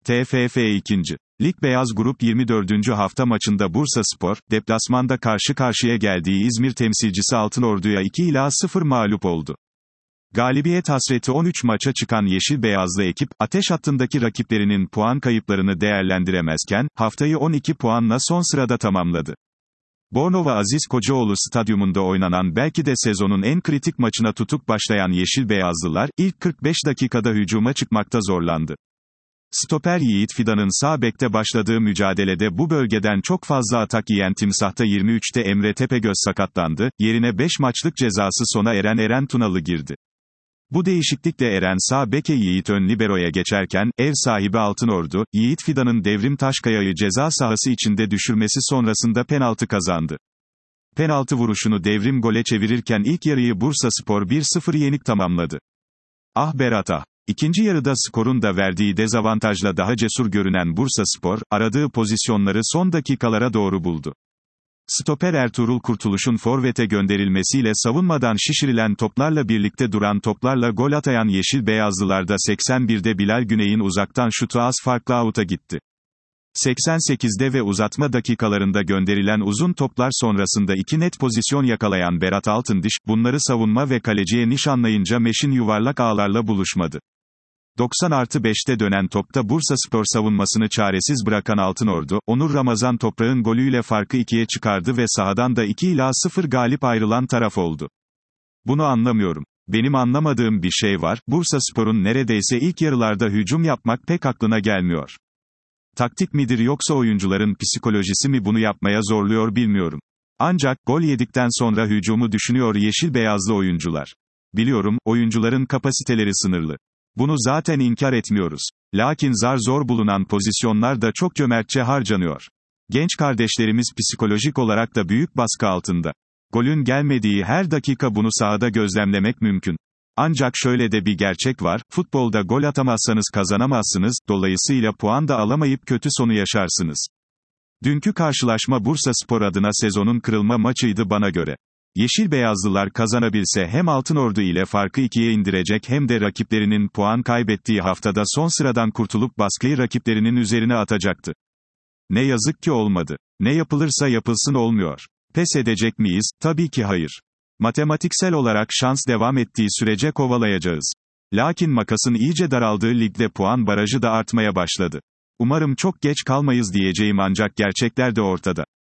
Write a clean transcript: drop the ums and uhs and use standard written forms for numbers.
TFF 2. Lig Beyaz Grup 24. hafta maçında Bursaspor, deplasmanda karşı karşıya geldiği İzmir temsilcisi Altınordu'ya 2-0 mağlup oldu. Galibiyet hasreti 13 maça çıkan Yeşil Beyazlı ekip, ateş hattındaki rakiplerinin puan kayıplarını değerlendiremezken, haftayı 12 puanla son sırada tamamladı. Bornova Aziz Kocaoğlu Stadyumunda oynanan belki de sezonun en kritik maçına tutuk başlayan Yeşil Beyazlılar, ilk 45 dakikada hücuma çıkmakta zorlandı. Stoper Yiğit Fidan'ın sağ bekte başladığı mücadelede bu bölgeden çok fazla atak yiyen Timsah'ta 23'te Emre Tepegöz sakatlandı, yerine 5 maçlık cezası sona eren Eren Tunalı girdi. Bu değişiklikle Eren sağ beke Yiğit ön libero'ya geçerken, ev sahibi Altınordu, Yiğit Fidan'ın Devrim Taşkaya'yı ceza sahası içinde düşürmesi sonrasında penaltı kazandı. Penaltı vuruşunu Devrim gole çevirirken ilk yarıyı Bursaspor 1-0 yenik tamamladı. Ah Berat ah! İkinci yarıda skorun da verdiği dezavantajla daha cesur görünen Bursaspor, aradığı pozisyonları son dakikalara doğru buldu. Stoper Ertuğrul Kurtuluş'un forvete gönderilmesiyle savunmadan şişirilen toplarla birlikte duran toplarla gol atayan Yeşil Beyazlılarda 81'de Bilal Güney'in uzaktan şutu az farklı out'a gitti. 88'de ve uzatma dakikalarında gönderilen uzun toplar sonrasında iki net pozisyon yakalayan Berat Altındiş, bunları savunma ve kaleciye nişanlayınca meşin yuvarlak ağlarla buluşmadı. 90+5'te dönen topta Bursaspor savunmasını çaresiz bırakan Altınordu, Onur Ramazan Toprak'ın golüyle farkı 2'ye çıkardı ve sahadan da 2-0 galip ayrılan taraf oldu. Bunu anlamıyorum. Benim anlamadığım bir şey var, Bursaspor'un neredeyse ilk yarılarda hücum yapmak pek aklına gelmiyor. Taktik midir yoksa oyuncuların psikolojisi mi bunu yapmaya zorluyor bilmiyorum. Ancak, gol yedikten sonra hücumu düşünüyor yeşil beyazlı oyuncular. Biliyorum, oyuncuların kapasiteleri sınırlı. Bunu zaten inkar etmiyoruz. Lakin zar zor bulunan pozisyonlar da çok cömertçe harcanıyor. Genç kardeşlerimiz psikolojik olarak da büyük baskı altında. Golün gelmediği her dakika bunu sahada gözlemlemek mümkün. Ancak şöyle de bir gerçek var, futbolda gol atamazsanız kazanamazsınız, dolayısıyla puan da alamayıp kötü sonu yaşarsınız. Dünkü karşılaşma Bursaspor adına sezonun kırılma maçıydı bana göre. Yeşil Beyazlılar kazanabilse hem Altınordu ile farkı 2'ye indirecek hem de rakiplerinin puan kaybettiği haftada son sıradan kurtulup baskıyı rakiplerinin üzerine atacaktı. Ne yazık ki olmadı. Ne yapılırsa yapılsın olmuyor. Pes edecek miyiz? Tabii ki hayır. Matematiksel olarak şans devam ettiği sürece kovalayacağız. Lakin makasın iyice daraldığı ligde puan barajı da artmaya başladı. Umarım çok geç kalmayız diyeceğim ancak gerçekler de ortada.